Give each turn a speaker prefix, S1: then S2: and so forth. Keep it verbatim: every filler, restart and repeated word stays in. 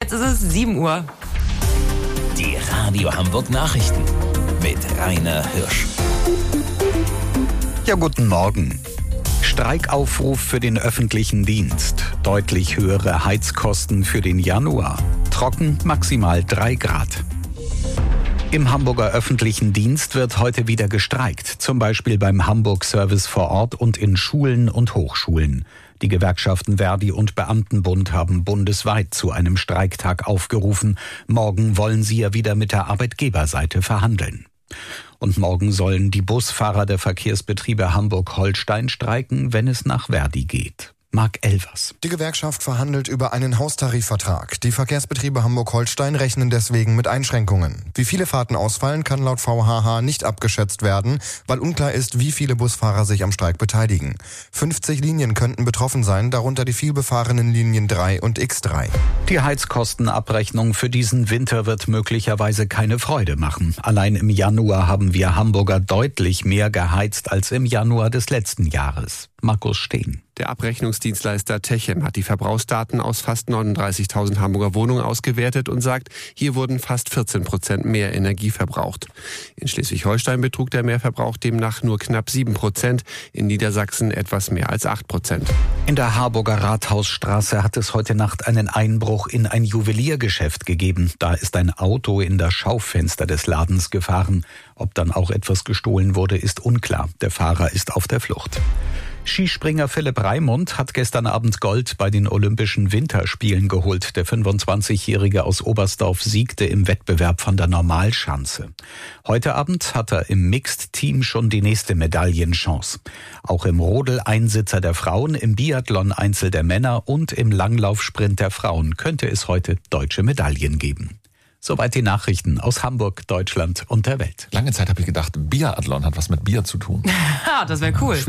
S1: Jetzt ist es sieben Uhr.
S2: Die Radio Hamburg Nachrichten mit Rainer Hirsch.
S3: Ja, guten Morgen. Streikaufruf für den öffentlichen Dienst. Deutlich höhere Heizkosten für den Januar. Trocken maximal drei Grad. Im Hamburger öffentlichen Dienst wird heute wieder gestreikt. Zum Beispiel beim Hamburg Service vor Ort und in Schulen und Hochschulen. Die Gewerkschaften Verdi und Beamtenbund haben bundesweit zu einem Streiktag aufgerufen. Morgen wollen sie ja wieder mit der Arbeitgeberseite verhandeln. Und morgen sollen die Busfahrer der Verkehrsbetriebe Hamburg-Holstein streiken, wenn es nach Verdi geht. Marc Elvers.
S4: Die Gewerkschaft verhandelt über einen Haustarifvertrag. Die Verkehrsbetriebe Hamburg-Holstein rechnen deswegen mit Einschränkungen. Wie viele Fahrten ausfallen, kann laut V H H nicht abgeschätzt werden, weil unklar ist, wie viele Busfahrer sich am Streik beteiligen. fünfzig Linien könnten betroffen sein, darunter die vielbefahrenen Linien drei und X drei.
S3: Die Heizkostenabrechnung für diesen Winter wird möglicherweise keine Freude machen. Allein im Januar haben wir Hamburger deutlich mehr geheizt als im Januar des letzten Jahres. Markus Steen.
S5: Der Abrechnungsdienstleister Techem hat die Verbrauchsdaten aus fast neununddreißigtausend Hamburger Wohnungen ausgewertet und sagt, hier wurden fast vierzehn Prozent mehr Energie verbraucht. In Schleswig-Holstein betrug der Mehrverbrauch demnach nur knapp sieben Prozent, in Niedersachsen etwas mehr als acht Prozent.
S3: In der Harburger Rathausstraße hat es heute Nacht einen Einbruch in ein Juweliergeschäft gegeben. Da ist ein Auto in das Schaufenster des Ladens gefahren. Ob dann auch etwas gestohlen wurde, ist unklar. Der Fahrer ist auf der Flucht. Skispringer Philipp Raimund hat gestern Abend Gold bei den Olympischen Winterspielen geholt. Der fünfundzwanzigjährige aus Oberstdorf siegte im Wettbewerb von der Normalschanze. Heute Abend hat er im Mixed-Team schon die nächste Medaillenchance. Auch im Rodel-Einsitzer der Frauen, im Biathlon-Einzel der Männer und im Langlaufsprint der Frauen könnte es heute deutsche Medaillen geben. Soweit die Nachrichten aus Hamburg, Deutschland und der Welt.
S6: Lange Zeit habe ich gedacht, Biathlon hat was mit Bier zu tun.
S1: Ja, das wäre cool.